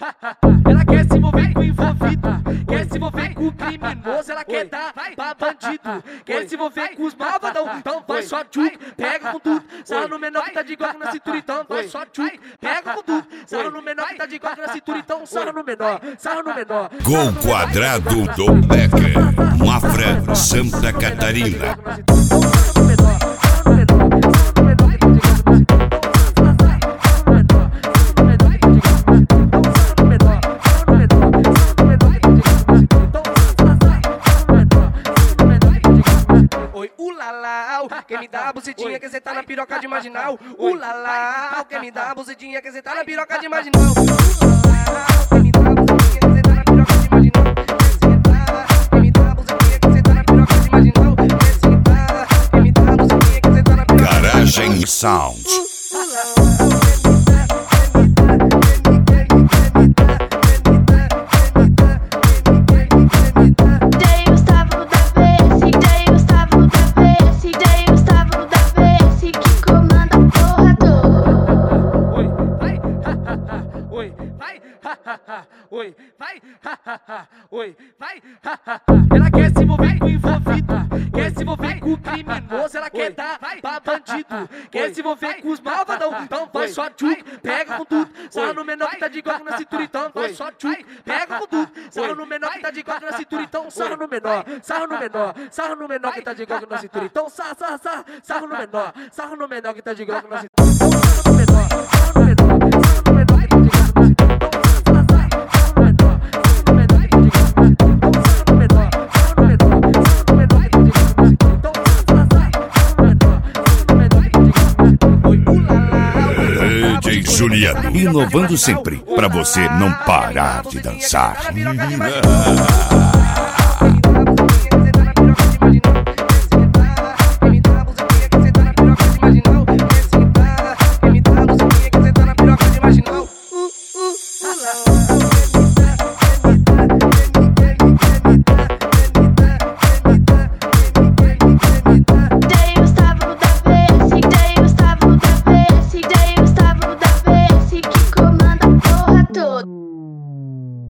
Ela quer se envolver com o envolvido, quer se envolver com o criminoso, ela quer dar pra bandido, quer se envolver com os malvadão, então vai só tchuc, pega com tudo, sarra no menor que tá de glock na cintura, então vai só tchuc, pega com tudo, sarra no menor que tá de glock na cintura, então sarra no menor, sarra no menor. Gol quadrado do Becker, Mafra, Santa Catarina. Quem me dá a bucetinha que cê tá na piroca de marginal. Ulala, quem me dá a bucetinha que cê tá na piroca de marginal. Quem me dá a bucetinha que cê tá na piroca de marginal. Quem me dá a bucetinha que cê tá na piroca de marginal. Quem me dá a bucetinha que cê tá na piroca de marginal. Garagem Sound. Oi, vai, oi, vai, ela quer se envolver com o envolvido, quer se envolver com o criminoso, ela quer dar pra bandido, quer se envolver com os malvadão, então vai só tchuc, pega com tudo, sarra no menor que tá de glock na cintura, então vai só tchuc, pega com tudo, sarra no menor que tá de glock na cintura, então sarra no menor, sarra no menor, sarra no menor que tá de glock na cintura, então sarra no menor, sarra no menor que tá de glock na cintura, sarra no menor, sarra no menor, sarra no menor que tá de glock na cintura. DJ Juliano, inovando sempre, pra você não parar de dançar.